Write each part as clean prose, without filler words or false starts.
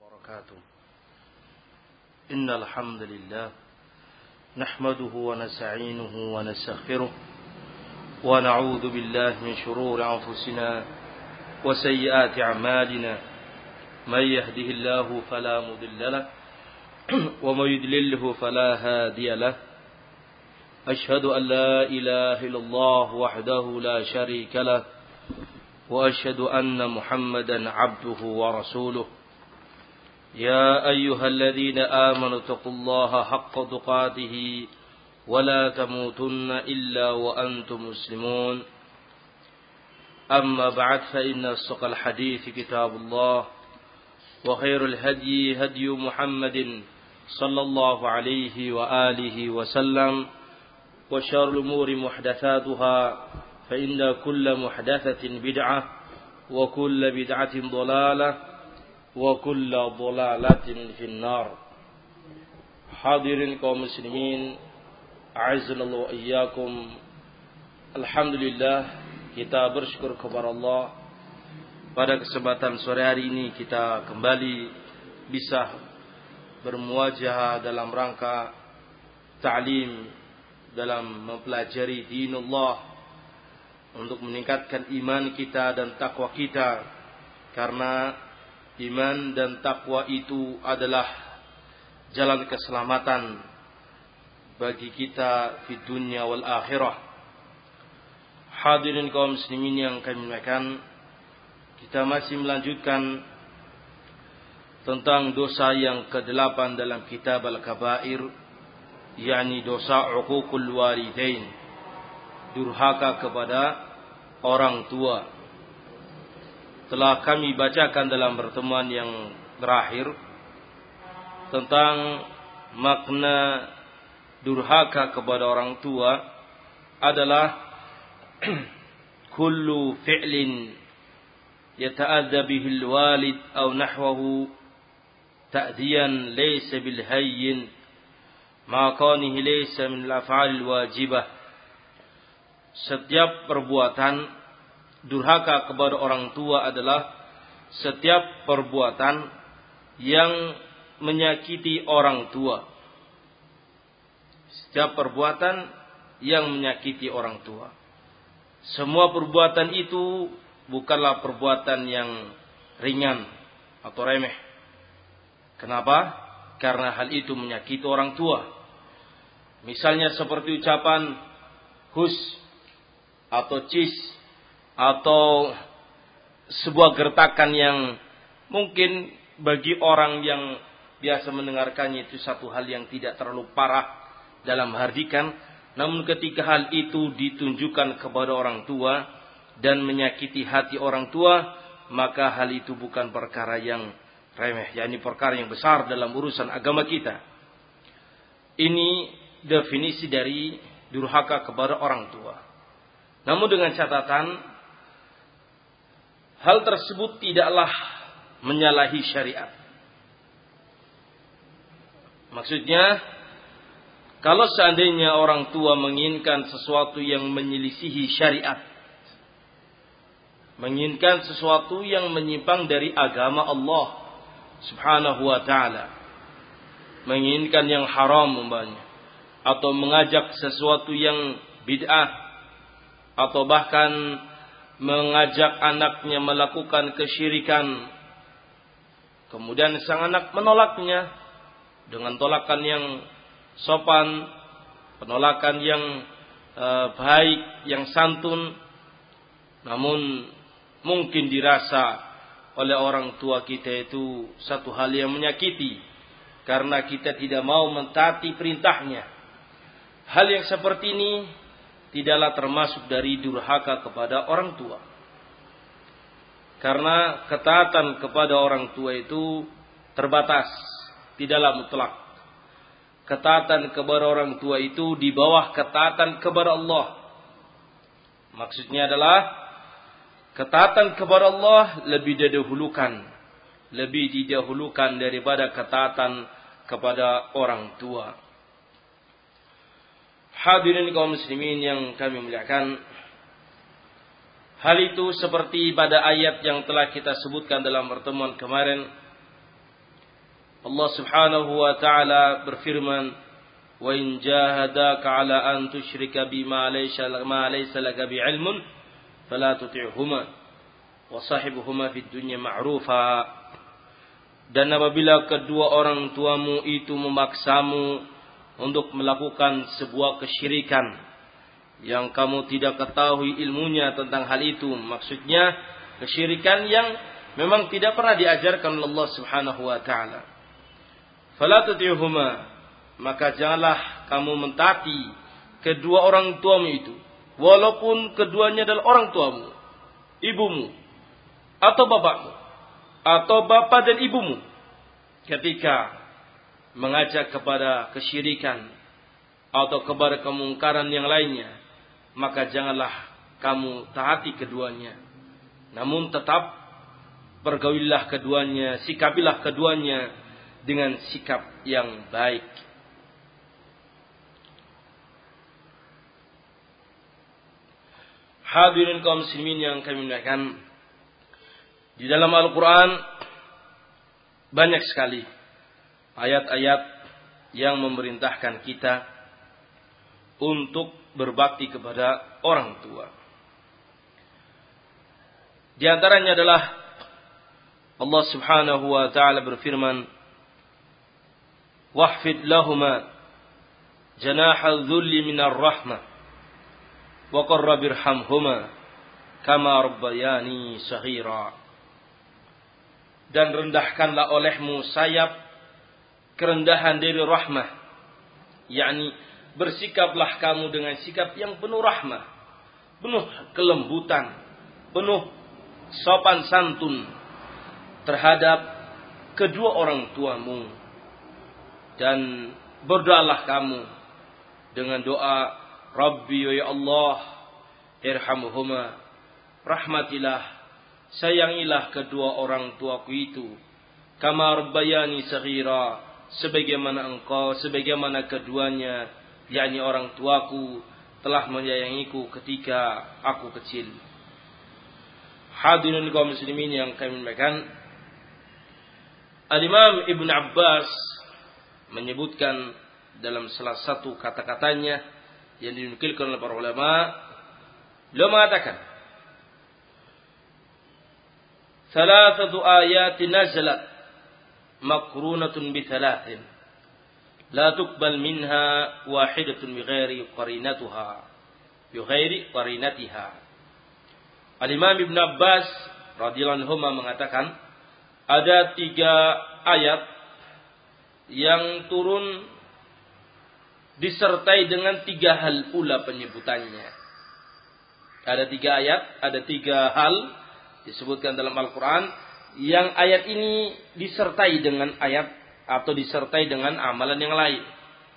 وبركاته. إن الحمد لله نحمده ونستعينه ونستغفره ونعوذ بالله من شرور أنفسنا وسيئات أعمالنا. من يهده الله فلا مضل له ومن يضلله فلا هادي له. أشهد أن لا إله إلا الله وحده لا شريك له وأشهد أن محمدا عبده ورسوله. يا أيها الذين آمنوا اتقوا الله حق تقاته ولا تموتن إلا وأنتم مسلمون. أما بعد فإن أصدق الحديث كتاب الله وخير الهدي هدي محمد صلى الله عليه وآله وسلم وشر الأمور محدثاتها فإن كل محدثة بدعة وكل بدعة ضلالة وكل ضلالة في النار. Hadirin kaum muslimin, a'azzallahu wa iyyakum. Alhamdulillah, kita bersyukur kepada Allah pada kesempatan sore hari ini kita kembali bisa bermuajah dalam rangka ta'lim, dalam mempelajari dinullah untuk meningkatkan iman kita dan takwa kita, karena iman dan takwa itu adalah jalan keselamatan bagi kita di dunia wal akhirah. Hadirin kaum muslimin yang kami muliakan, kita masih melanjutkan tentang dosa yang ke-8 dalam kitab Al-Kabair, yakni dosa uququl walidain, durhaka kepada orang tua. Telah kami bacakan dalam pertemuan yang terakhir tentang makna durhaka kepada orang tua adalah kullu fi'lin yata'adza bihi al-walid aw nahwahu ta'diyan laysa bil hayyin ma kanihi laysa min al-af'al al-wajibah. Setiap perbuatan durhaka kepada orang tua adalah setiap perbuatan yang menyakiti orang tua. Setiap perbuatan yang menyakiti orang tua. Semua perbuatan itu bukanlah perbuatan yang ringan atau remeh. Kenapa? Karena hal itu menyakiti orang tua. Misalnya seperti ucapan hus atau cis, atau sebuah gertakan yang mungkin bagi orang yang biasa mendengarkannya itu satu hal yang tidak terlalu parah dalam hardikan, namun ketika hal itu ditunjukkan kepada orang tua dan menyakiti hati orang tua, maka hal itu bukan perkara yang remeh, yakni perkara yang besar dalam urusan agama kita. Ini definisi dari durhaka kepada orang tua. Namun dengan catatan, hal tersebut tidaklah menyalahi syariat. Maksudnya, kalau seandainya orang tua menginginkan sesuatu yang menyelisihi syariat, menginginkan sesuatu yang menyimpang dari agama Allah Subhanahu wa ta'ala, menginginkan yang haram umpamanya, atau mengajak sesuatu yang bid'ah, atau bahkan mengajak anaknya melakukan kesyirikan, kemudian sang anak menolaknya dengan tolakan yang sopan, penolakan yang baik, yang santun, namun mungkin dirasa oleh orang tua kita itu satu hal yang menyakiti karena kita tidak mau mentaati perintahnya. Hal yang seperti ini tidaklah termasuk dari durhaka kepada orang tua. Karena ketaatan kepada orang tua itu terbatas, tidaklah mutlak. Ketaatan kepada orang tua itu di bawah ketaatan kepada Allah. Maksudnya adalah ketaatan kepada Allah lebih didahulukan daripada ketaatan kepada orang tua. Hadirin kaum muslimin yang kami muliakan, hal itu seperti pada ayat yang telah kita sebutkan dalam pertemuan kemarin, Allah Subhanahu wa taala berfirman, "Wa in jahadaka 'ala an tusyrika bima laysa laka bi'ilmun fala tuti'huma wa sahibuhuma fid dunya ma'rufa." Dan apabila kedua orang tuamu itu memaksamu untuk melakukan sebuah kesyirikan yang kamu tidak ketahui ilmunya tentang hal itu, maksudnya kesyirikan yang memang tidak pernah diajarkan oleh Allah Subhanahu wa taala, fala tuti'huma, maka janganlah kamu mentaati kedua orang tuamu itu, walaupun keduanya adalah orang tuamu, ibumu atau bapakmu, atau bapak dan ibumu, ketika mengajak kepada kesyirikan atau kepada kemungkaran yang lainnya, maka janganlah kamu taati keduanya. Namun tetap pergaulilah keduanya, sikapilah keduanya dengan sikap yang baik. Hadirin kaum muslimin yang kami muliakan, di dalam Al-Quran banyak sekali ayat-ayat yang memerintahkan kita untuk berbakti kepada orang tua. Di antaranya adalah Allah Subhanahu wa taala berfirman, "Wahfid lahuma janaha dhulli minar rahmah wa qur rabbirhamhuma kama rabbayani shaghira." Dan rendahkanlah olehmu sayap kerendahan dari rahmah, yakni bersikaplah kamu dengan sikap yang penuh rahmah, penuh kelembutan, penuh sopan santun terhadap kedua orang tuamu. Dan berdoalah kamu dengan doa, Rabbi ya Allah, irhamhuma, rahmatilah, sayangilah kedua orang tuaku itu, kama rabbayani shaghira, sebagaimana keduanya, yakni orang tuaku, telah menyayangiku ketika aku kecil. Hadirin kaum muslimin yang kami muliakan, Al-Imam Ibn Abbas menyebutkan dalam salah satu kata-katanya yang dinukilkan oleh para ulama, beliau mengatakan, "Thalathatu ayatin nazalat makrunatun bi thalathin la tuqbal minha wahidatun bighairi qarinatiha." Al-Imam Ibn Abbas radhiyallahu anhu mengatakan, ada 3 ayat yang turun disertai dengan 3 hal pula penyebutannya. Ada 3 ayat, ada 3 hal disebutkan dalam Al-Quran, yang ayat ini disertai dengan ayat atau disertai dengan amalan yang lain.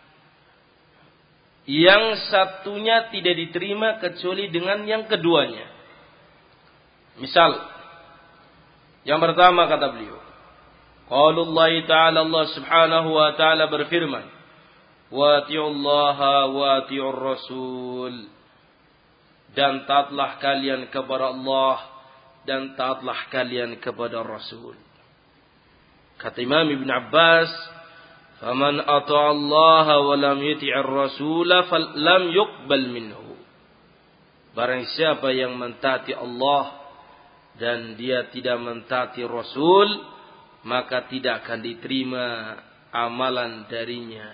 Yang satunya tidak diterima kecuali dengan yang keduanya. Misal, yang pertama kata beliau, qaulullah ta'ala, Allah Subhanahu wa ta'ala berfirman, wa ati'ullaha wa ati'ur rasul, dan taatlah kalian kepada Allah dan taatlah kalian kepada Rasul. Kata Imam Ibn Abbas, faman ata'allaha wa lam yuti'ir rasula falam yuqbal minhu. Barang siapa yang mentaati Allah dan dia tidak mentaati Rasul, maka tidak akan diterima amalan darinya.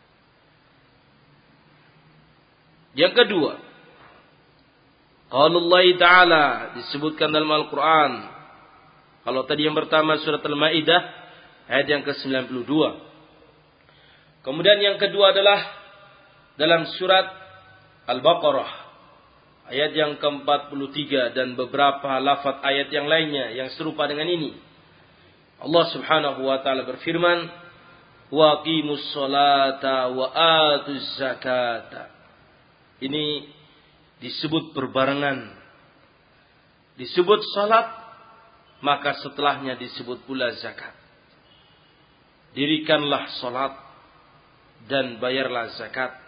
Yang kedua, qaulullah ta'ala, disebutkan dalam Al-Quran. Kalau tadi yang pertama surat Al-Ma'idah ayat yang ke-92. Kemudian yang kedua adalah dalam surat Al-Baqarah ayat yang ke-43 dan beberapa lafaz ayat yang lainnya yang serupa dengan ini. Allah Subhanahu wa taala berfirman, wa aqimus sholata wa atuz zakata. Ini disebut berbarengan. Disebut salat, maka setelahnya disebut pula zakat. Dirikanlah salat dan bayarlah zakat.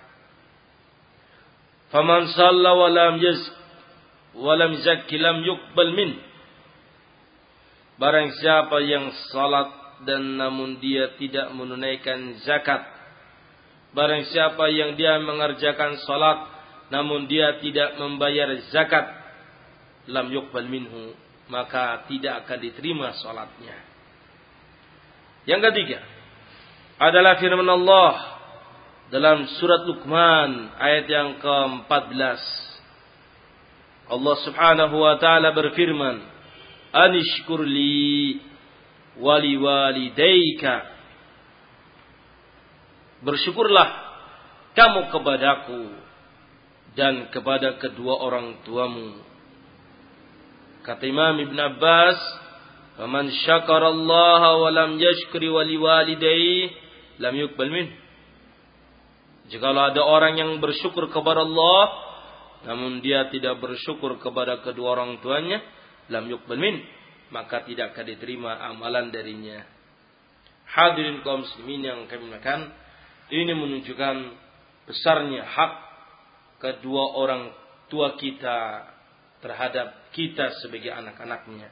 Faman shalla wa lam yazakki lam yuqbal min. Barang siapa yang salat dan namun dia tidak menunaikan zakat. Barang siapa yang dia mengerjakan salat namun dia tidak membayar zakat, lam yuqbal minhu, maka tidak akan diterima salatnya. Yang ketiga adalah firman Allah dalam surat Luqman ayat yang ke-14. Allah Subhanahu wa taala berfirman, "Anishkur li wa liwalidayka." Bersyukurlah kamu kepadaku dan kepada kedua orang tuamu. Kata Imam Ibn Abbas, "Faman syakarallaha wa lam yashkuri wa liwalidayhi lam yuqbal min." Jikalau ada orang yang bersyukur kepada Allah namun dia tidak bersyukur kepada kedua orang tuanya, lam yuqbal min, maka tidak akan diterima amalan darinya. Hadirin kaum muslimin yang kami muliakan, ini menunjukkan besarnya hak kedua orang tua kita terhadap kita sebagai anak-anaknya.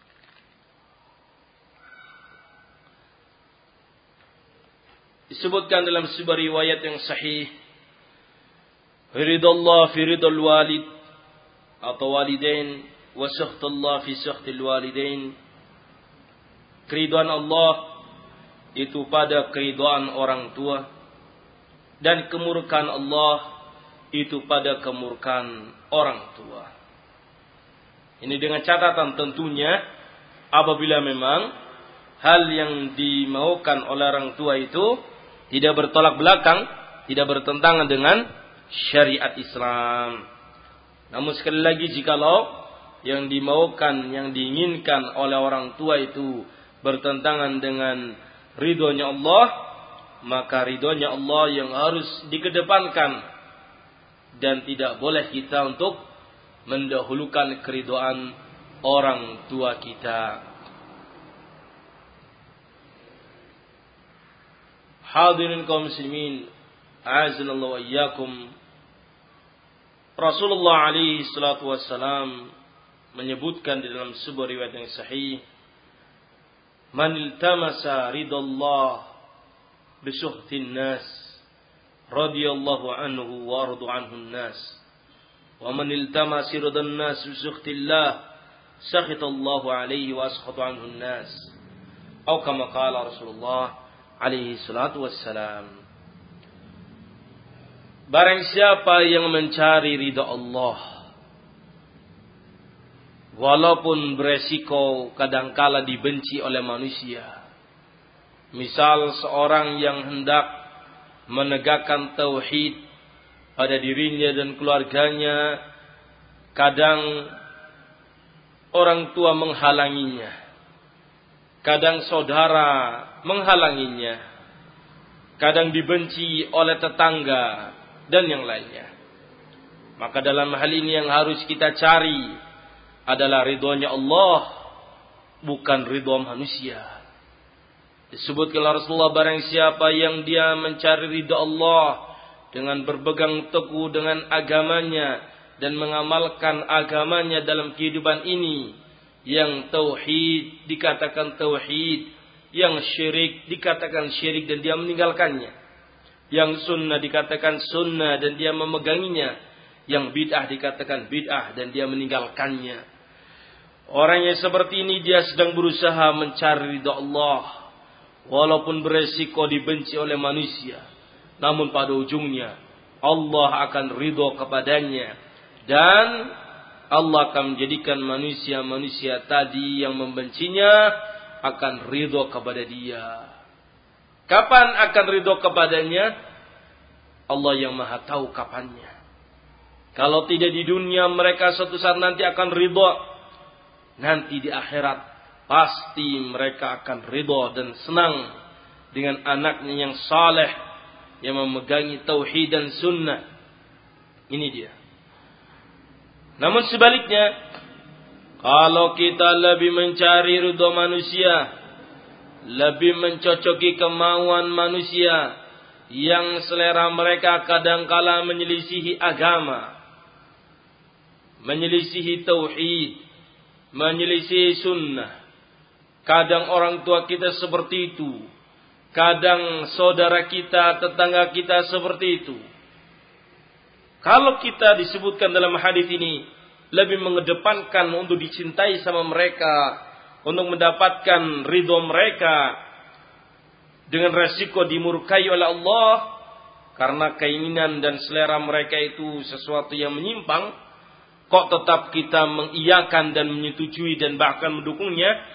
Disebutkan dalam sebuah riwayat yang sahih, ridallah fi ridal walid atau walidain wa sakhtullah fi sakhtil walidain. Keridhaan Allah itu pada keridhaan orang tua, dan kemurkaan Allah itu pada kemurkaan orang tua. Ini dengan catatan tentunya apabila memang hal yang dimaukan oleh orang tua itu tidak bertolak belakang, tidak bertentangan dengan syariat Islam. Namun sekali lagi, jikalau yang dimaukan, yang diinginkan oleh orang tua itu bertentangan dengan ridhonya Allah, maka ridhonya Allah yang harus dikedepankan, dan tidak boleh kita untuk mendahulukan keridhaan orang tua kita. Hadirin kaum muslimin, a'azzallahu wa iyyakum. Rasulullah alaihi salatu wassalam menyebutkan di dalam sebuah riwayat yang sahih, "Man iltamasa ridallah bisuhtin nas radhiyallahu anhu wa radu anhu nas, wa man iltamasa ridan nas bisuhtillah sakhitallahu alaihi wa askhatu anhu nas." Atau kama qala Rasulullah alaihi salatu wassalam. Barang siapa yang mencari ridha Allah, walaupun beresiko kadangkala dibenci oleh manusia. Misal seorang yang hendak menegakkan tauhid pada dirinya dan keluarganya, kadang orang tua menghalanginya, kadang saudara menghalanginya, kadang dibenci oleh tetangga dan yang lainnya. Maka dalam hal ini yang harus kita cari adalah ridhonya Allah, bukan ridho manusia. Disebutkan oleh Rasulullah, barang siapa yang dia mencari ridha Allah dengan berpegang teguh dengan agamanya dan mengamalkan agamanya dalam kehidupan ini, yang tauhid dikatakan tauhid, yang syirik dikatakan syirik dan dia meninggalkannya, yang sunnah dikatakan sunnah dan dia memeganginya, yang bid'ah dikatakan bid'ah dan dia meninggalkannya. Orang yang seperti ini dia sedang berusaha mencari ridha Allah, walaupun beresiko dibenci oleh manusia, namun pada ujungnya Allah akan ridho kepadanya, dan Allah akan menjadikan manusia-manusia tadi yang membencinya akan ridho kepada dia. Kapan akan ridho kepadanya? Allah yang maha tahu kapannya. Kalau tidak di dunia, mereka suatu saat nanti akan ridho. Nanti di akhirat pasti mereka akan ridho dan senang dengan anaknya yang saleh, yang memegangi tauhid dan sunnah. Ini dia. Namun sebaliknya, kalau kita lebih mencari ridho manusia, lebih mencocoki kemauan manusia yang selera mereka kadangkala menyelisihi agama, menyelisihi tauhid, menyelisihi sunnah, Kadang orang tua kita seperti itu. Kadang saudara kita, tetangga kita seperti itu. Kalau kita disebutkan dalam hadis ini, lebih mengedepankan untuk dicintai sama mereka, untuk mendapatkan ridho mereka, dengan resiko dimurkai oleh Allah, karena keinginan dan selera mereka itu sesuatu yang menyimpang, kok tetap kita mengiyakan dan menyetujui dan bahkan mendukungnya,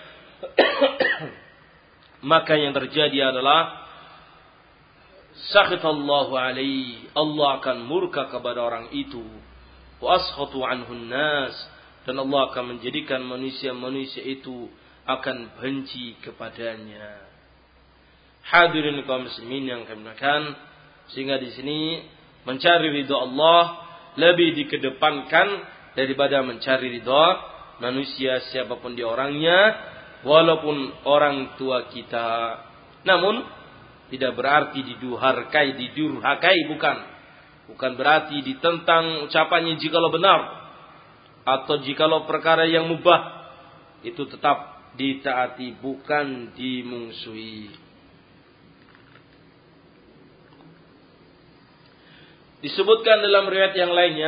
maka yang terjadi adalah sakhitallahu alaihi, Allah akan murka kepada orang itu, wa askhatu anhun nas, dan Allah akan menjadikan manusia-manusia itu akan benci kepadanya. Hadirin kaum muslimin yang kami muliakan, sehingga di sini mencari ridha Allah lebih dikedepankan daripada mencari ridha manusia siapapun dia orangnya, walaupun orang tua kita. Namun tidak berarti didurhakai, bukan berarti ditentang ucapannya jikalau benar atau jikalau perkara yang mubah itu tetap ditaati, bukan dimungsuhi. Disebutkan dalam riwayat yang lainnya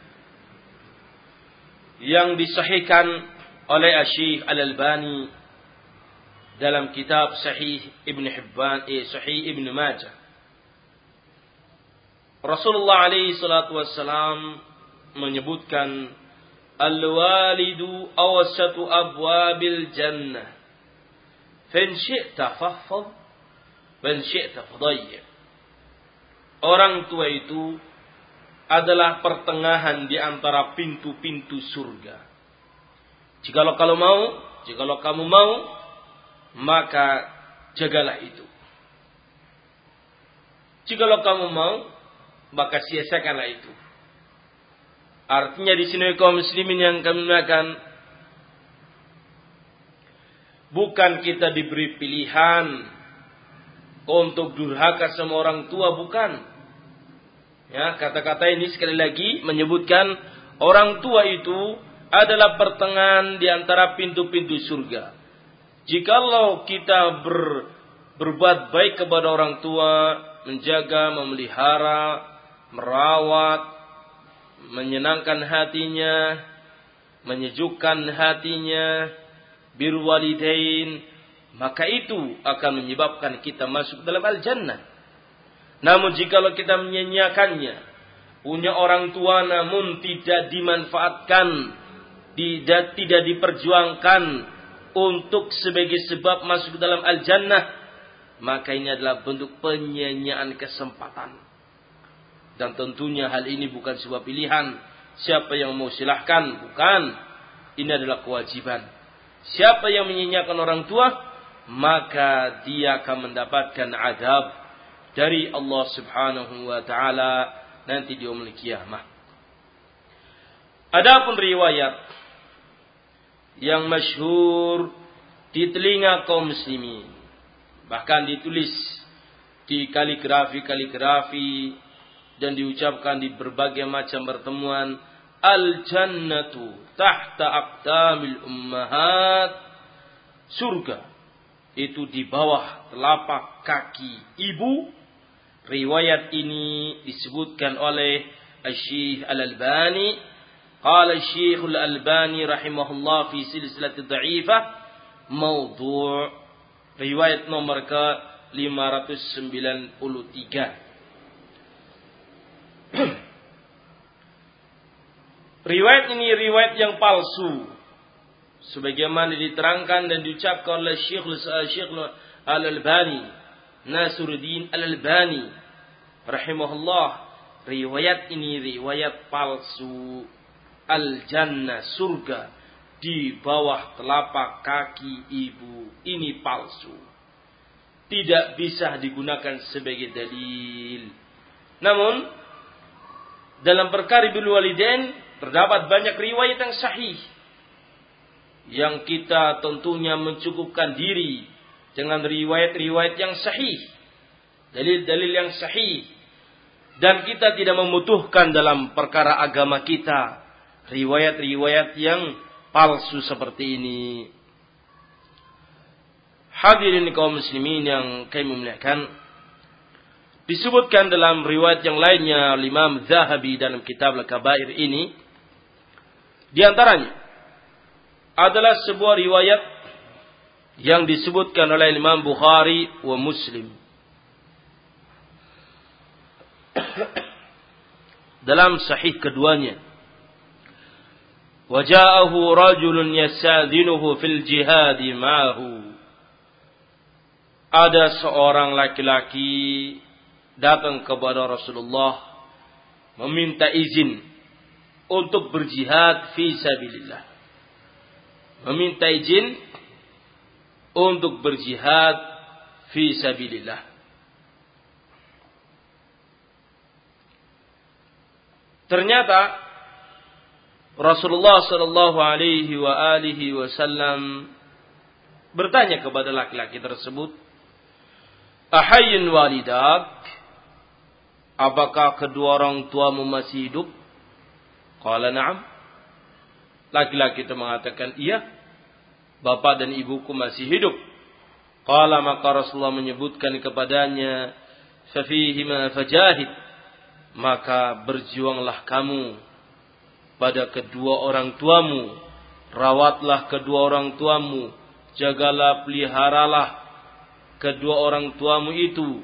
yang disahihkan oleh Asy-Syaikh Al-Albani dalam kitab Sahih Ibn Hibban, Sahih Ibn Majah. Rasulullah alaihi salatu wassalam menyebutkan, al-walidu awsatu abwabil jannah, fa in syi'ta fahfadh wa in syi'ta fadayyi. Orang tua itu adalah pertengahan di antara pintu-pintu surga. Jikalau kamu mau, maka jagalah itu. Jikalau kamu mau, maka sia-siakanlah itu. Artinya di sini kaum muslimin yang kami muliakan, bukan kita diberi pilihan untuk durhaka sama orang tua, bukan. Ya, kata-kata ini sekali lagi menyebutkan orang tua itu adalah pertengahan di antara pintu-pintu surga. Jikalau kita berbuat baik kepada orang tua, menjaga, memelihara, merawat, menyenangkan hatinya, menyejukkan hatinya, birrul walidain, maka itu akan menyebabkan kita masuk dalam al-jannah. Namun jikalau kita menyanyiakannya, punya orang tua namun tidak dimanfaatkan, tidak diperjuangkan untuk sebagai sebab masuk dalam al-jannah, maka ini adalah bentuk penyanyian kesempatan. Dan tentunya hal ini bukan sebuah pilihan. Siapa yang mau silahkan, bukan. Ini adalah kewajiban. Siapa yang menyanyiakan orang tua, maka dia akan mendapatkan azab dari Allah Subhanahu wa taala nanti di yaumul qiyamah. Adapun riwayat yang masyhur di telinga kaum muslimin, bahkan ditulis di kaligrafi dan diucapkan di berbagai macam pertemuan, al-jannatu tahta aqdamil ummahat, surga itu di bawah telapak kaki ibu. Riwayat ini disebutkan oleh Asy-Syaikh Al-Albani. Qala Asy-Syaikh Al-Albani rahimahullah fi silsilah dha'ifah maudhu'. Riwayat nomor ke 593. Riwayat ini riwayat yang palsu, sebagaimana diterangkan dan diucapkan oleh Syekh Al-Albani, Nasiruddin Al-Albani rahimahullah. Riwayat ini riwayat palsu. Al-jannah, surga di bawah telapak kaki ibu, ini palsu, tidak bisa digunakan sebagai dalil. Namun dalam perkara birrul walidain terdapat banyak riwayat yang sahih, yang kita tentunya mencukupkan diri dengan riwayat-riwayat yang sahih, dalil-dalil yang sahih, dan kita tidak membutuhkan dalam perkara agama kita riwayat-riwayat yang palsu seperti ini. Hadirin kaum muslimin yang kami muliakan, disebutkan dalam riwayat yang lainnya Imam Zahabi dalam kitab Al-Kabair ini, di antaranya adalah sebuah riwayat yang disebutkan oleh Imam Bukhari wa Muslim dalam sahih keduanya. Waja'ahu rajulun yasta'dhinuhu fil jihad ma'ahu. Ada seorang laki-laki datang kepada Rasulullah meminta izin untuk berjihad fi sabilillah. Meminta izin untuk berjihad fi sabilillah. Ternyata Rasulullah sallallahu alaihi wasallam bertanya kepada laki-laki tersebut, "Ahayyun walidak?" Apakah kedua orang tuamu masih hidup? Qala na'am. Laki-laki itu mengatakan, "Iya, bapak dan ibuku masih hidup." Qala, maka Rasulullah menyebutkan kepadanya, "Fafihima fajahid." Maka berjuanglah kamu pada kedua orang tuamu, rawatlah kedua orang tuamu, jagalah, peliharalah kedua orang tuamu itu.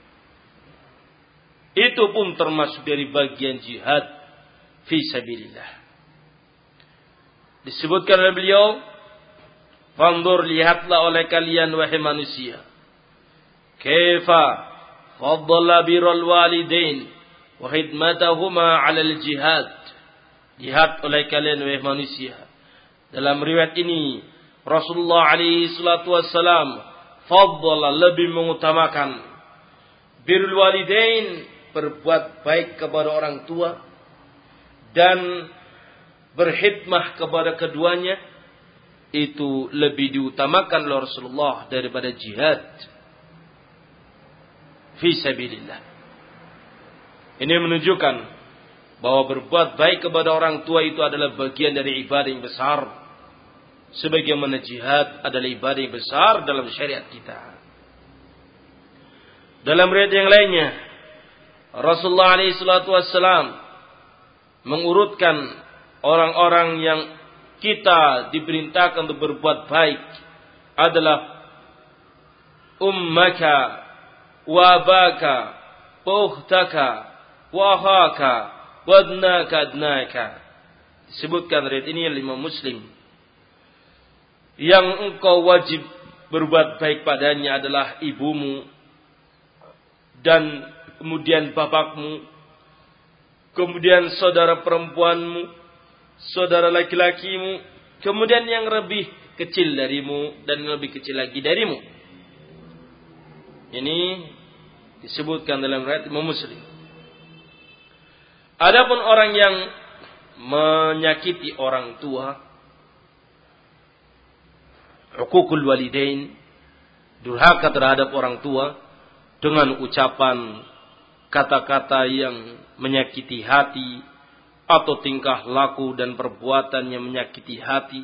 Itu pun termasuk dari bagian jihad fi sabilillah. Disebutkan oleh beliau, "Fanzur, lihatlah oleh kalian wahai manusia, kaifa faddala birrul walidain wa khidmatahuma 'alal jihad." Lihat oleh kalian wahai manusia, dalam riwayat ini Rasulullah alaihi salatu wassalam faddala, lebih mengutamakan birrul walidain, berbuat baik kepada orang tua dan berkhidmah kepada keduanya, itu lebih diutamakan oleh Rasulullah daripada jihad fi sabilillah. Ini menunjukkan bahwa berbuat baik kepada orang tua itu adalah bagian dari ibadah yang besar, sebagaimana jihad adalah ibadah yang besar dalam syariat kita. Dalam riwayat yang lainnya, Rasulullah SAW mengurutkan orang-orang yang kita diperintahkan untuk berbuat baik adalah ummaka wa abaka wa ukhtaka wa akhaka wadnaka adnaka. Disebutkan riwayat ini oleh Imam Muslim. Yang engkau wajib berbuat baik padanya adalah ibumu, dan kemudian bapakmu, kemudian saudara perempuanmu, saudara laki-lakimu, kemudian yang lebih kecil darimu, dan yang lebih kecil lagi darimu. Ini disebutkan dalam riwayat Imam Muslim. Adapun orang yang menyakiti orang tua, uququl walidain, durhaka terhadap orang tua dengan ucapan kata-kata yang menyakiti hati atau tingkah laku dan perbuatan yang menyakiti hati,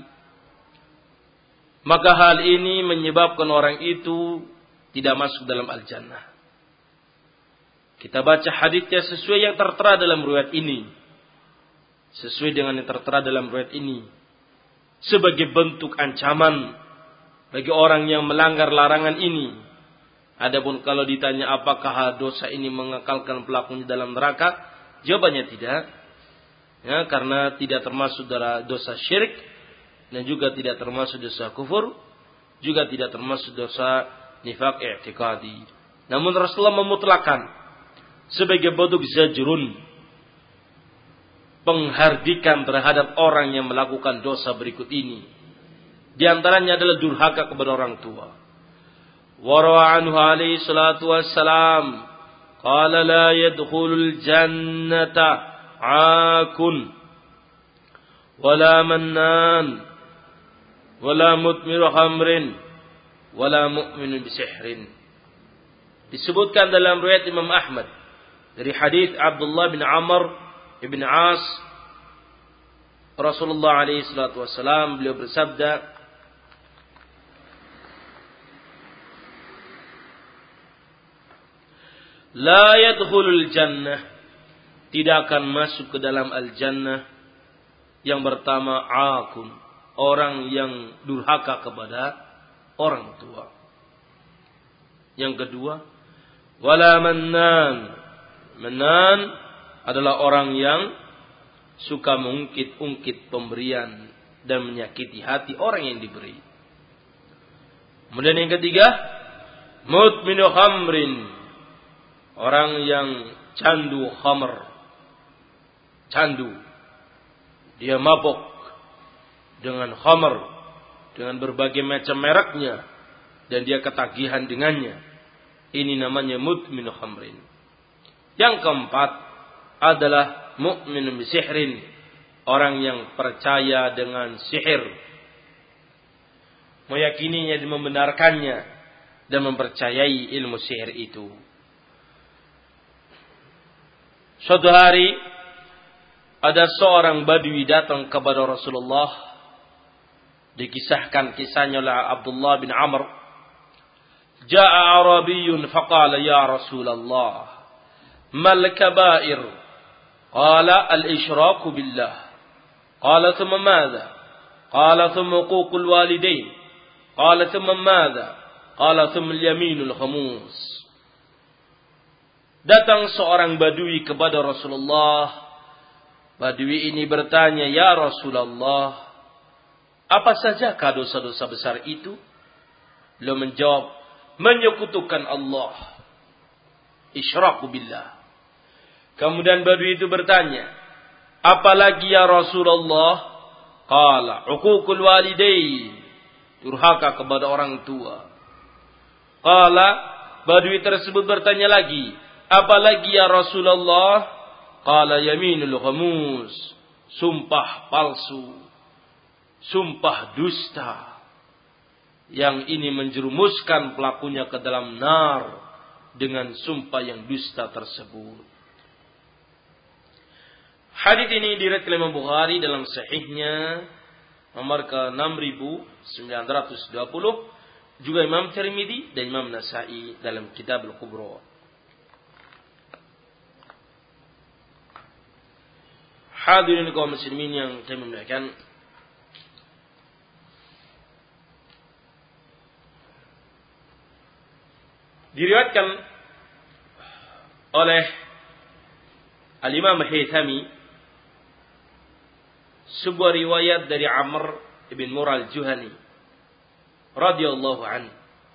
maka hal ini menyebabkan orang itu tidak masuk dalam al-jannah. Kita baca hadisnya sesuai yang tertera dalam riwayat ini. Sesuai dengan yang tertera dalam riwayat ini. Sebagai bentuk ancaman bagi orang yang melanggar larangan ini. Adapun kalau ditanya apakah dosa ini mengekalkan pelakunya dalam neraka, jawabannya tidak. Ya, karena tidak termasuk dalam dosa syirik, dan juga tidak termasuk dosa kufur, juga tidak termasuk dosa nifaq i'tiqadi. Namun Rasulullah memutlakkan sebagai bentuk zajrun, penghardikan terhadap orang yang melakukan dosa berikut ini. Di antaranya adalah durhaka kepada orang tua. Wa rawa anhu alaihi salatu wassalam qala la yadkhulul jannata akun wala mannan wala mutmiru khamrin wala mu'minun bisihrin. Disebutkan dalam riwayat Imam Ahmad dari hadis Abdullah bin Amr ibn As, Rasulullah alaihi salatu wassalam beliau bersabda, la yadkhulul jannah, tidak akan masuk ke dalam al-jannah. Yang pertama, akun, orang yang durhaka kepada orang tua. Yang kedua, wala mannan. Mannan adalah orang yang suka mengungkit-ungkit pemberian dan menyakiti hati orang yang diberi. Kemudian yang ketiga, mudminu khamrin, orang yang candu khamr. Candu. Dia mabok dengan khamr, dengan berbagai macam mereknya, dan dia ketagihan dengannya. Ini namanya mudminu khamrin. Yang keempat adalah mu'min bisihrin, orang yang percaya dengan sihir, meyakininya dan membenarkannya dan mempercayai ilmu sihir itu. Suatu hari ada seorang badui datang kepada Rasulullah. Dikisahkan kisahnya oleh Abdullah bin Amr. Ja'a Arabiyyun faqala ya Rasulullah, mal kabair? Qala al-isyraku billah. Qala thumma madha? Qala thumma uququl walidain. Qala thumma madha? Qala thumma al-yaminul khamus. Datang seorang badui kepada Rasulullah. Badui ini bertanya, ya Rasulullah, apa sajakah dosa-dosa besar itu? Beliau menjawab, menyekutukan Allah, isyraku billah. Kemudian badui itu bertanya, apalagi ya Rasulullah? Qala uququl walidain, durhaka kepada orang tua. Qala, badui tersebut bertanya lagi, apalagi ya Rasulullah? Qala yaminul khamus, sumpah palsu, sumpah dusta, yang ini menjerumuskan pelakunya ke dalam nar dengan sumpah yang dusta tersebut. Hadits ini diriwayatkan oleh Imam Bukhari dalam sahihnya nomor ke-6920, juga Imam Tirmidzi dan Imam Nasa'i dalam Kitab Al-Kubra. Hadirin kaum muslimin yang kami muliakan, diriwayatkan oleh Al-Imam Haythami sebuah riwayat dari Amr ibn Murrah al-Juhani radhiyallahu anhu,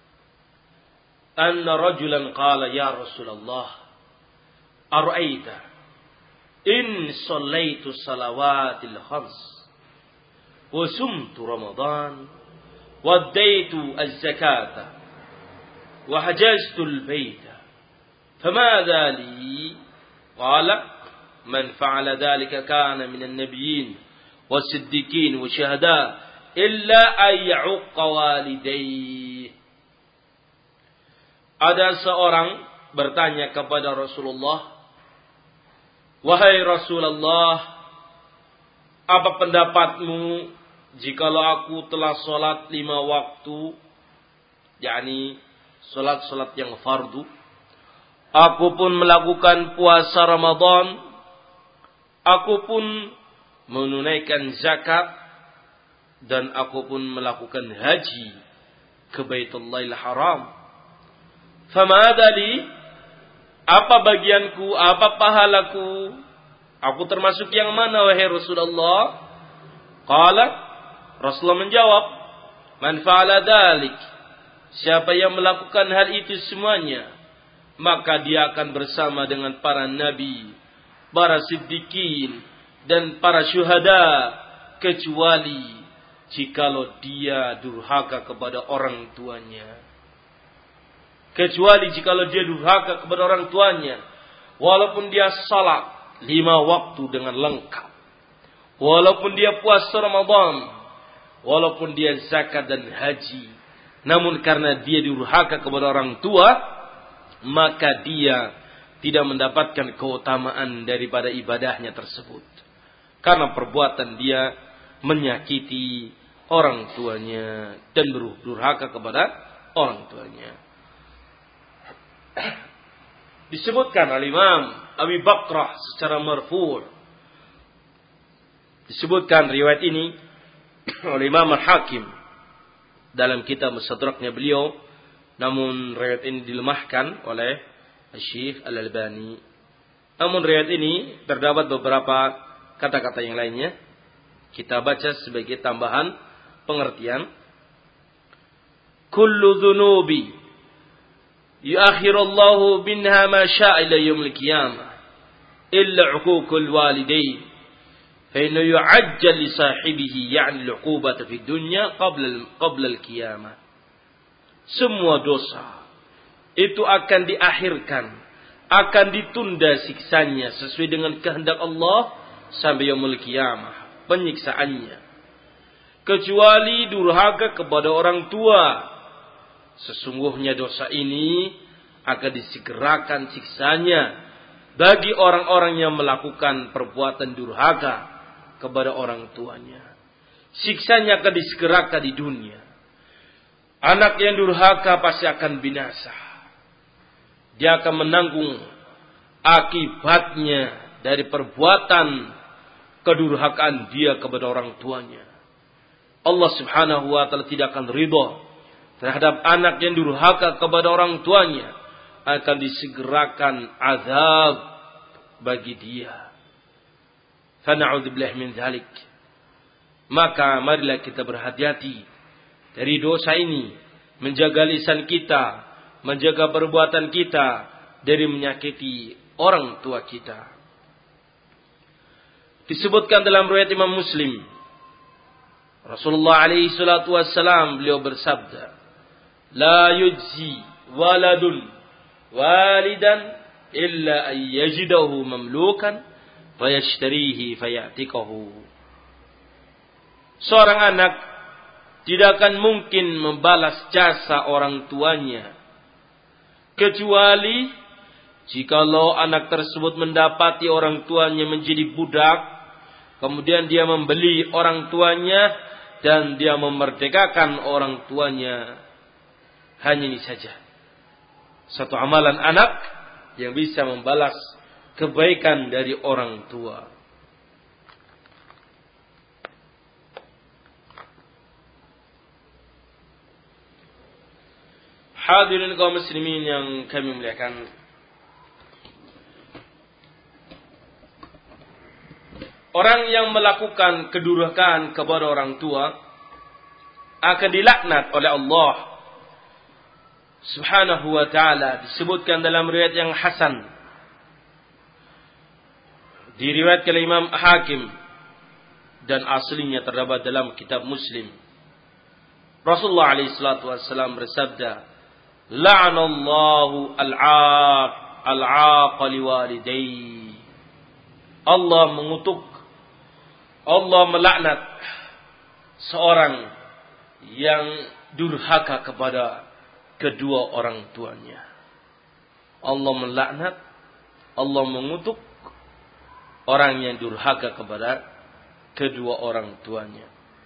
anna rajulan qala ya Rasulullah, ara'aita in sallaitu salawatil khams wa sumtu ramadan wa addaitu az-zakata wa hajjtu al-baita famadha li? Qala man fa'ala dhalika kana min an-nabiyyin was-siddiqin wasyuhada illa ay ya'uqqa walidayhi. Ada seorang bertanya kepada Rasulullah, wahai Rasulullah, apa pendapatmu jikalau aku telah sholat 5 waktu, yakni sholat-sholat yang fardu, aku pun melakukan puasa Ramadan, aku pun menunaikan zakat, dan aku pun melakukan haji ke Baitullahil Haram. Famadha li? Apa bagianku, apa pahalaku? Aku termasuk yang mana wahai Rasulullah? Qala, Rasulullah menjawab, man fa'ala dzalik, siapa yang melakukan hal itu semuanya, maka dia akan bersama dengan para nabi, para siddiqin, dan para syuhada, kecuali jikalau dia durhaka kepada orang tuanya. Kecuali jikalau dia durhaka kepada orang tuanya, walaupun dia salat 5 waktu dengan lengkap, walaupun dia puasa Ramadan, walaupun dia zakat dan haji, namun karena dia durhaka kepada orang tua, maka dia tidak mendapatkan keutamaan daripada ibadahnya tersebut, karena perbuatan dia menyakiti orang tuanya dan durhaka kepada orang tuanya. Disebutkan oleh Imam Abi Bakrah secara marfu'. Disebutkan riwayat ini oleh Imam Al-Hakim dalam kitab Mustadraknya beliau, namun riwayat ini dilemahkan oleh Syekh Al-Albani. Namun riwayat ini terdapat beberapa kata-kata yang lainnya. Kita baca sebagai tambahan pengertian. Kullu dhunubi yuakhirullahu minha ma syaa ila yaumil qiyamah illa 'uququl walidain fa inna yu'ajjal li sahibihi ya'ni al-'uqubata fid dunya qabla al-qiyamah. Semua dosa itu akan diakhirkan, akan ditunda siksanya sesuai dengan kehendak Allah sampai yaumul qiyamah, penyiksaannya, kecuali durhaka kepada orang tua. Sesungguhnya dosa ini akan disegerakan siksanya bagi orang-orang yang melakukan perbuatan durhaka kepada orang tuanya. Siksanya akan disegerakan di dunia. Anak yang durhaka pasti akan binasa. Dia akan menanggung akibatnya dari perbuatan kedurhakaan dia kepada orang tuanya. Allah Subhanahu wa taala tidak akan ridha terhadap anak yang durhaka kepada orang tuanya, akan disegerakan azab bagi dia. Fana'udzubillah min dzalik. Maka marilah kita berhati-hati dari dosa ini, menjaga lisan kita, menjaga perbuatan kita dari menyakiti orang tua kita. Disebutkan dalam riwayat Imam Muslim, Rasulullah alaihi salatu wassalam beliau bersabda, la yujzi waladun walidan illa an yajidahu mamlukan fayashtarihi fayatikahu. Seorang anak tidak akan mungkin membalas jasa orang tuanya kecuali jikalau anak tersebut mendapati orang tuanya menjadi budak, kemudian dia membeli orang tuanya dan dia memerdekakan orang tuanya. Hanya ini saja satu amalan anak yang bisa membalas kebaikan dari orang tua. Hadirin kaum muslimin yang kami muliakan, orang yang melakukan kedurhakaan kepada orang tua akan dilaknat oleh Allah Subhanahu wa ta'ala. Disebutkan dalam riwayat yang hasan, diriwayatkan oleh Imam Hakim, dan aslinya terdapat dalam kitab Muslim. Rasulullah alaihi salatu wassalam bersabda, la'anallahu al-'aq liwalidayhi. Allah mengutuk, Allah melaknat seorang yang durhaka kepada kedua orang tuanya. Allah melaknat, Allah mengutuk orang yang durhaka kepada kedua orang tuanya.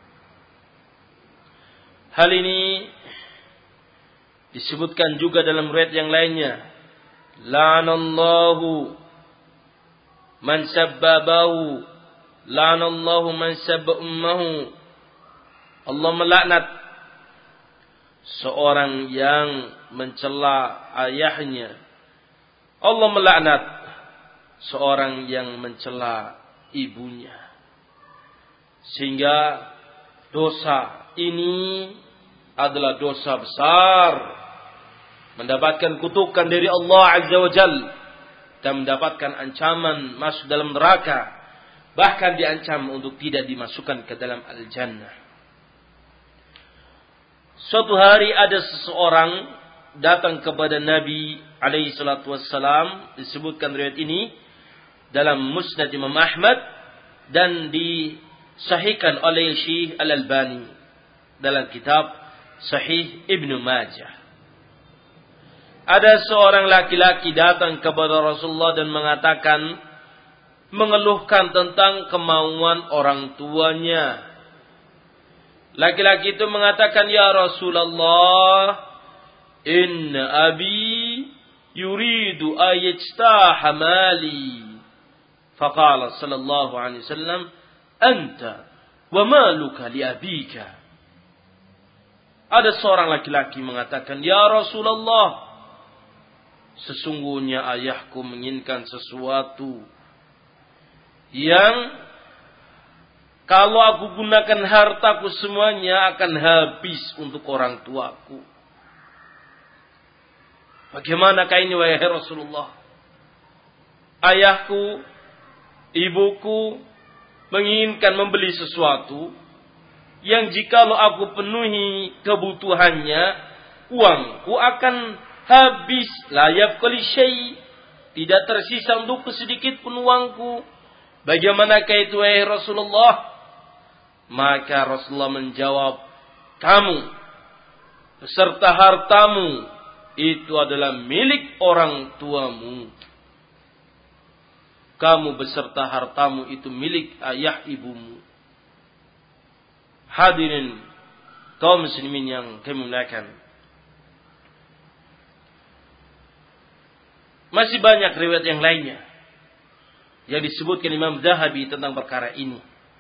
Hal ini disebutkan juga dalam riwayat yang lainnya. La'anallahu man sabbabahu, la'anallahu man sabba ummahu. Allah melaknat seorang yang mencela ayahnya. Allah melaknat seorang yang mencela ibunya. Sehingga dosa ini adalah dosa besar, mendapatkan kutukan dari Allah Azza wa Jalla, dan mendapatkan ancaman masuk dalam neraka, bahkan diancam untuk tidak dimasukkan ke dalam al-jannah. Suatu hari ada seseorang datang kepada Nabi alaihi salatu wassalam. Disebutkan riwayat ini dalam Musnad Imam Ahmad dan disahihkan oleh Syekh Al-Albani dalam kitab Sahih Ibnu Majah. Ada seorang laki-laki datang kepada Rasulullah dan mengatakan, mengeluhkan tentang kemauan orang tuanya. Laki-laki itu mengatakan, ya Rasulullah, inna abi yuridu ayajtaha mali. Faqala sallallahu alaihi wasallam, anta wa maluka li abika. Ada seorang laki-laki mengatakan, ya Rasulullah, sesungguhnya ayahku menginginkan sesuatu yang kalau aku gunakan hartaku semuanya akan habis untuk orang tuaku. Bagaimanakah ini wahai Rasulullah? Ayahku, ibuku menginginkan membeli sesuatu yang jikalau aku penuhi kebutuhannya, uangku akan habis. La yabqa li syai', tidak tersisa untuk sedikit pun uangku. Bagaimanakah itu wahai Rasulullah? Maka Rasulullah menjawab, kamu beserta hartamu itu adalah milik orang tuamu. Kamu beserta hartamu itu milik ayah ibumu. Hadirin kaum muslimin yang kami muliakan, masih banyak riwayat yang lainnya yang disebutkan Imam Zahabi tentang perkara ini.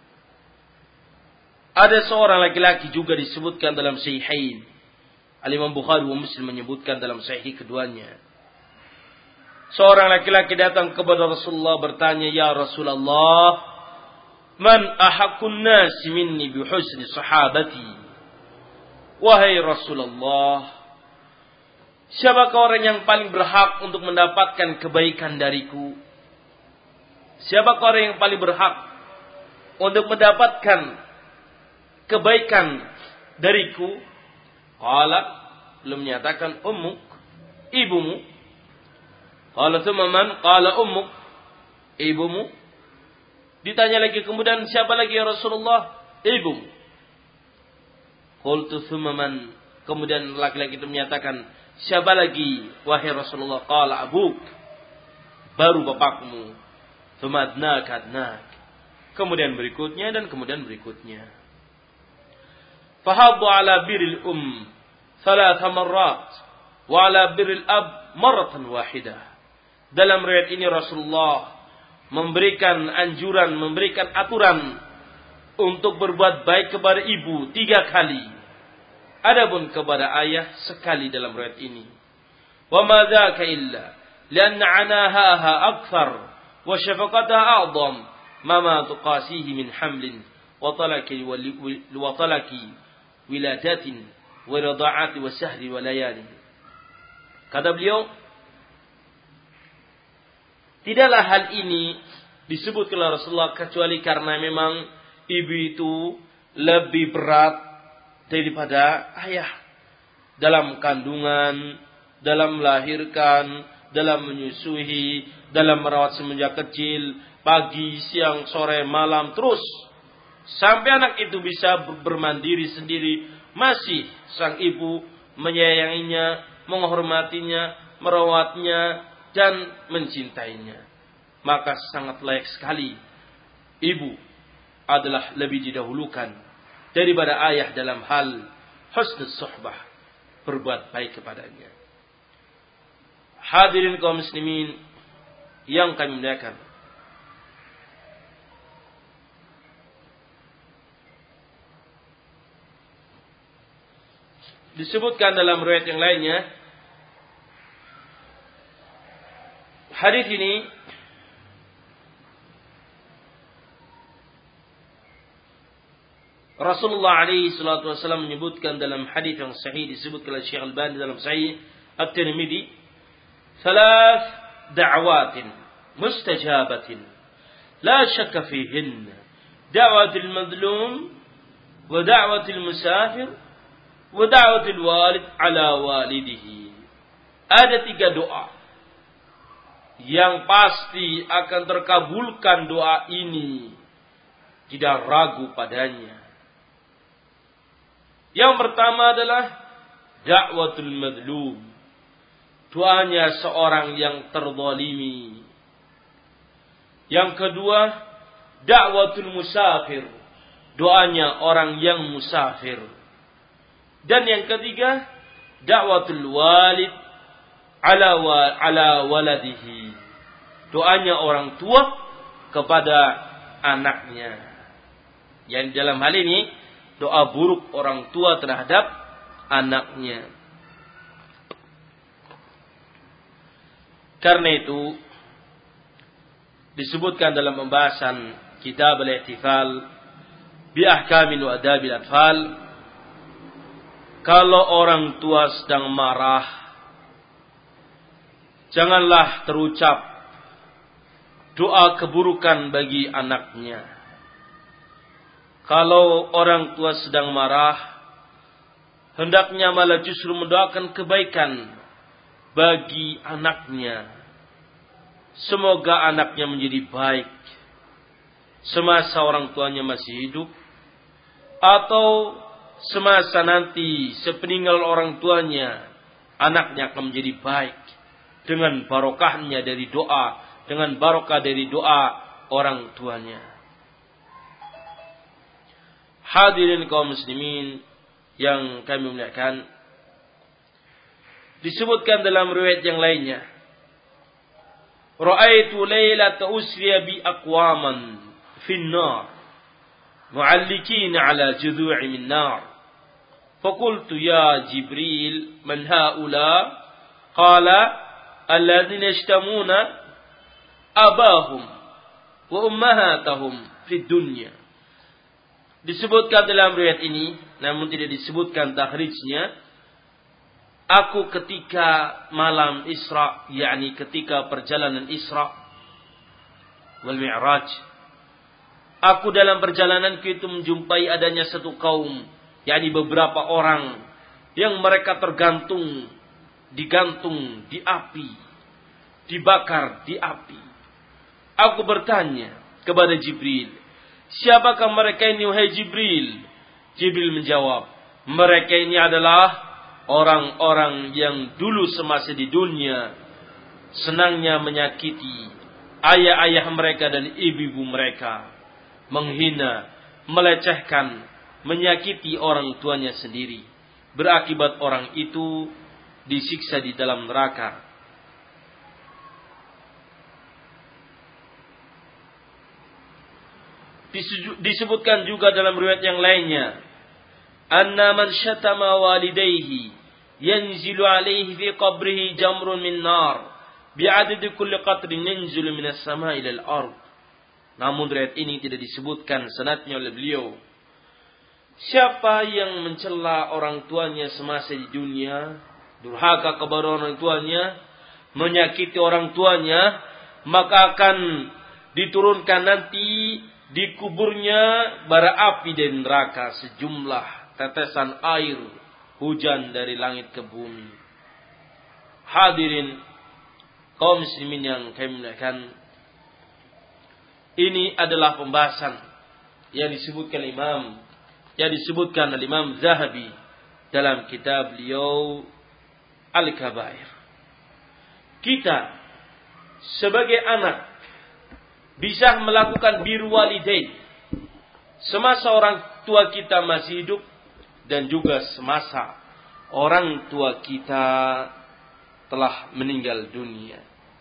Ada seorang laki-laki juga disebutkan dalam Sahihain. Al-Imam Bukhari wa Muslim menyebutkan dalam Sahih keduanya. Seorang laki-laki datang kepada Rasulullah bertanya, ya Rasulullah, man ahaqqun nasi minni bi husni sahabati? Wahai Rasulullah, siapakah orang yang paling berhak untuk mendapatkan kebaikan dariku? Siapakah orang yang paling berhak untuk mendapatkan kebaikan dariku? Qala, belum menyatakan ummuk, ibumu. Qala thumma man? Qala ummuk, ibumu. Ditanya lagi kemudian, siapa lagi ya Rasulullah? Ibumu. Qultu thumma man? Kemudian laki-laki itu menyatakan, siapa lagi wahai Rasulullah? Qala abuk, baru bapakmu. Thumma adnak adnak. Kemudian berikutnya dan kemudian berikutnya. Fahaddu ala biril thalatha marrat wa ala biril ab marratan wahidah. Dalam riwayat ini Rasulullah memberikan anjuran, memberikan aturan untuk berbuat baik kepada ibu 3 kali. Adapun kepada ayah sekali dalam riwayat ini. Wa ma dzaka illa lianna anahaha akthar wa shafaqataha a'dham mama tuqasihi min hamlin wa talaki wiladatin wa rada'ati wa sahri wa layali. Kata beliau, tidaklah hal ini disebut oleh Rasulullah kecuali karena memang ibu itu lebih berat daripada ayah dalam kandungan, dalam melahirkan, dalam menyusui, dalam merawat semenjak kecil, pagi, siang, sore, malam, terus sampai anak itu bisa bermandiri sendiri, masih sang ibu menyayanginya, menghormatinya, merawatnya, dan mencintainya. Maka sangat layak sekali ibu adalah lebih didahulukan daripada ayah dalam hal husnul suhbah, berbuat baik kepadanya. Hadirin kaum muslimin yang kami muliakan, disebutkan dalam riwayat yang lainnya, hadis ini Rasulullah alaihi salatu wasallam menyebutkan dalam hadis yang sahih disebutkan oleh Syekh Al-Albani dalam Sahih At-Tirmidzi, "Thalath da'awatin mustajabatin la syakka fihinna, da'watul madlum wa da'watul musafir wa da'watul walid ala walidihi." Ada 3 doa yang pasti akan terkabulkan doa ini, tidak ragu padanya. Yang pertama adalah da'watul madlum, doanya seorang yang terzalimi. Yang kedua, da'watul musafir, doanya orang yang musafir. Dan yang ketiga, da'watul walid ala waladihi. Doanya orang tua kepada anaknya. Yang dalam hal ini doa buruk orang tua terhadap anaknya. Karena itu disebutkan dalam pembahasan kitab al-i'tifal bi ahkamil wa adabil atfal, kalau orang tua sedang marah, janganlah terucap doa keburukan bagi anaknya. Kalau orang tua sedang marah, hendaknya malah justru mendoakan kebaikan bagi anaknya. Semoga anaknya menjadi baik semasa orang tuanya masih hidup, atau semasa nanti sepeninggal orang tuanya, anaknya akan menjadi baik dengan barokahnya dari doa, dengan barokah dari doa orang tuanya. Hadirin kaum muslimin yang kami muliakan, disebutkan dalam riwayat yang lainnya, ra'aitu lailata usriya bi aqwaman fin nar mu'allikin ala judhu'i min nar faqultu ya Jibril man haula qala alladhina yashtamuna abahum wa ummahatahum fid dunya. Disebutkan dalam riwayat ini, namun tidak disebutkan takhrijnya, aku ketika malam Isra, yakni ketika perjalanan Isra wal Mi'raj, aku dalam perjalananku itu menjumpai adanya satu kaum, yakni beberapa orang yang mereka digantung di api, dibakar di api. Aku bertanya kepada Jibril, siapakah mereka ini wahai Jibril? Jibril menjawab, mereka ini adalah orang-orang yang dulu semasa di dunia senangnya menyakiti ayah-ayah mereka dan ibu-ibu mereka, menghina, melecehkan, menyakiti orang tuanya sendiri. Berakibat orang itu disiksa di dalam neraka. Disebutkan juga dalam riwayat yang lainnya, anna man syatama walidayhi yanzilu alayhi fi qabrihi jamrun min nar bi'adadi kulli qatrin yanzilu minas sama'i ilal ard. Namun riwayat ini tidak disebutkan sanadnya oleh beliau. Siapa yang mencela orang tuanya semasa di dunia, durhaka kepada orang tuanya, menyakiti orang tuanya, maka akan diturunkan nanti di kuburnya bara api dari neraka sejumlah tetesan air hujan dari langit ke bumi. Hadirin kaum muslimin yang kami muliakan, ini adalah pembahasan yang disebutkan oleh Imam Zahabi dalam kitab beliau Al-Kabair. Kita sebagai anak bisa melakukan birru walidain semasa orang tua kita masih hidup dan juga semasa orang tua kita telah meninggal dunia.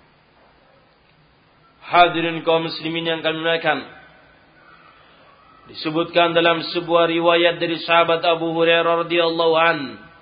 Hadirin kaum muslimin yang kami muliakan, disebutkan dalam sebuah riwayat dari sahabat Abu Hurairah radhiyallahu an,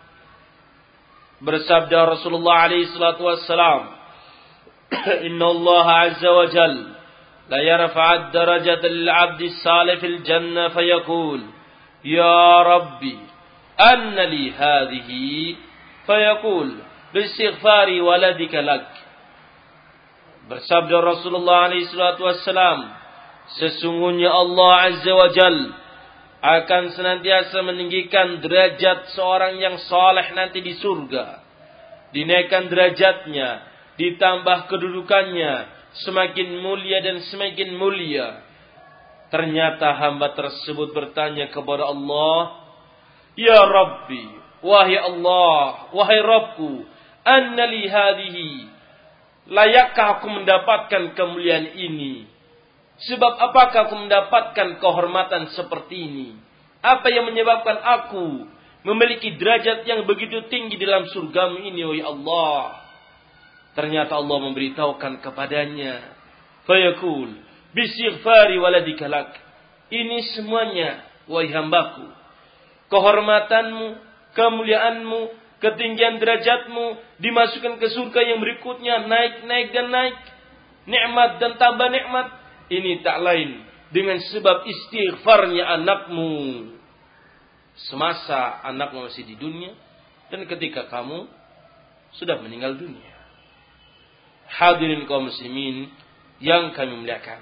bersabda Rasulullah alaihi salatu wassalam, inna Allah azza wa jalla لا يرفع الدرجة للعبد الصالح في الجنة فيقول يا ربي أن لي هذه فيقول باستغفار ولدك لك. Bersabda Rasulullah SAW, sesungguhnya Allah Azza wa Jal akan senantiasa meninggikan derajat seorang yang saleh nanti di surga, dinaikkan derajatnya, ditambah kedudukannya semakin mulia dan semakin mulia. Ternyata hamba tersebut bertanya kepada Allah, ya Rabbi, wahai Allah, wahai Rabbku, anna li hadhihi, layakkah aku mendapatkan kemuliaan ini? Sebab apakah aku mendapatkan kehormatan seperti ini? Apa yang menyebabkan aku memiliki derajat yang begitu tinggi dalam surgamu ini, wahai Allah? Ternyata Allah memberitahukan kepadanya, fayaqul bistighfari waladika lak. Ini semuanya, wahai hambaku, kehormatanmu, kemuliaanmu, ketinggian derajatmu, dimasukkan ke surga yang berikutnya, naik dan naik, nikmat dan tambah nikmat. Ini tak lain dengan sebab istighfarnya anakmu semasa anakmu masih di dunia dan ketika kamu sudah meninggal dunia. Hadirin kaum muslimin yang kami muliakan,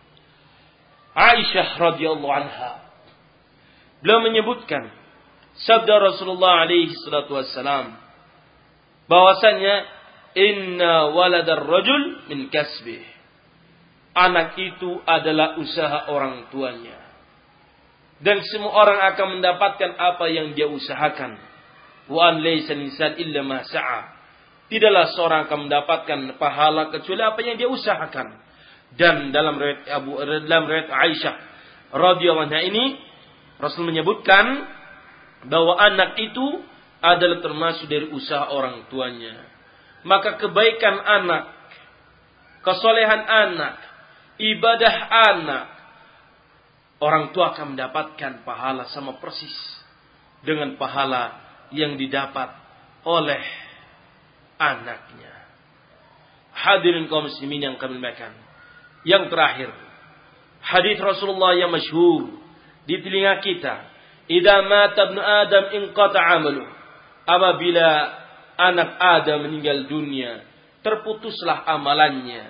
Aisyah radhiyallahu anha, beliau menyebutkan sabda Rasulullah alaihi salatu wassalam bahwasanya inna waladar rajul min kasbih. Anak itu adalah usaha orang tuanya. Dan semua orang akan mendapatkan apa yang dia usahakan. Wa an laysa lisan illa ma sa'a. Tidaklah seorang akan mendapatkan pahala kecuali apa yang dia usahakan. Dan dalam riwayat Aisyah radhiyallahu anha ini Rasul menyebutkan bahwa anak itu adalah termasuk dari usaha orang tuanya. Maka kebaikan anak, kesolehan anak, ibadah anak, orang tua akan mendapatkan pahala sama persis dengan pahala yang didapat oleh anaknya. Hadirin kaum muslimin yang kami muliakan, yang terakhir, hadis Rasulullah yang masyhur di telinga kita, idza mata ibnu adam inqata 'amaluhu. Apabila anak Adam meninggal dunia, terputuslah amalannya.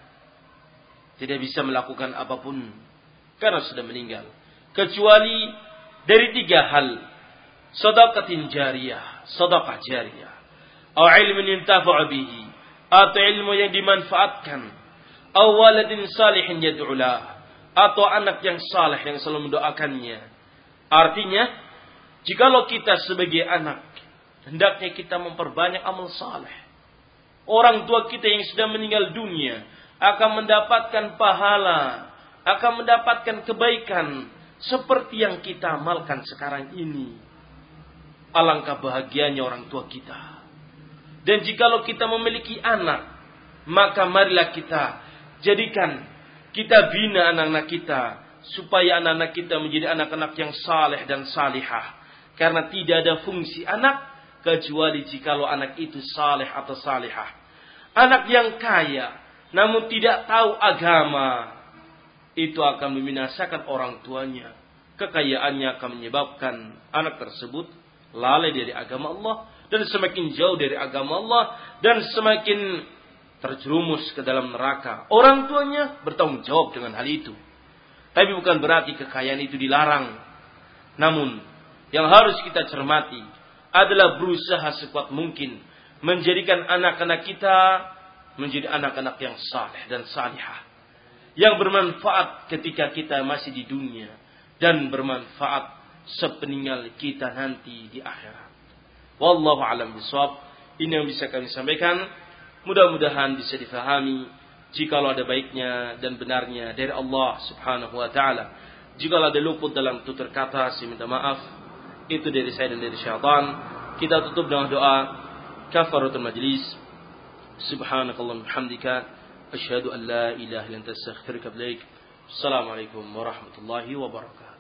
Tidak bisa melakukan apapun karena sudah meninggal, kecuali dari 3 hal: sedekah jariyah, sedekah jariyah, atau ilmu yuntafa' bihi, atau ilmu yang dimanfaatkan, atau waladin salihin yad'u lah, atau anak yang saleh yang selalu mendoakannya. Artinya, jikalau kita sebagai anak, hendaknya kita memperbanyak amal saleh. Orang tua kita yang sudah meninggal dunia akan mendapatkan pahala, akan mendapatkan kebaikan seperti yang kita amalkan sekarang ini. Alangkah bahagianya orang tua kita. Dan jikalau kita memiliki anak, maka marilah kita jadikan, kita bina anak-anak kita, supaya anak-anak kita menjadi anak-anak yang saleh dan salihah. Karena tidak ada fungsi anak kecuali jikalau anak itu saleh atau salihah. Anak yang kaya namun tidak tahu agama, itu akan membinasakan orang tuanya. Kekayaannya akan menyebabkan anak tersebut lalai dari agama Allah, dan semakin jauh dari agama Allah, dan semakin terjerumus ke dalam neraka. Orang tuanya bertanggung jawab dengan hal itu. Tapi bukan berarti kekayaan itu dilarang. Namun yang harus kita cermati adalah berusaha sekuat mungkin menjadikan anak-anak kita menjadi anak-anak yang saleh dan salihah, yang bermanfaat ketika kita masih di dunia dan bermanfaat sepeninggal kita nanti di akhirat. Wallahu a'lam bishawab. Ini yang bisa kami sampaikan. Mudah-mudahan bisa difahami. Jikalau ada baiknya dan benarnya dari Allah Subhanahu wa taala, jikalau ada luput dalam tutur kata, saya minta maaf. Itu dari saya dan dari syaitan. Kita tutup dengan doa kafaratul majlis. Subhanakallahumma hamdika asyhadu an la ilaha illa anta astaghfiruka wa atubu ilaik. Assalamualaikum warahmatullahi wabarakatuh.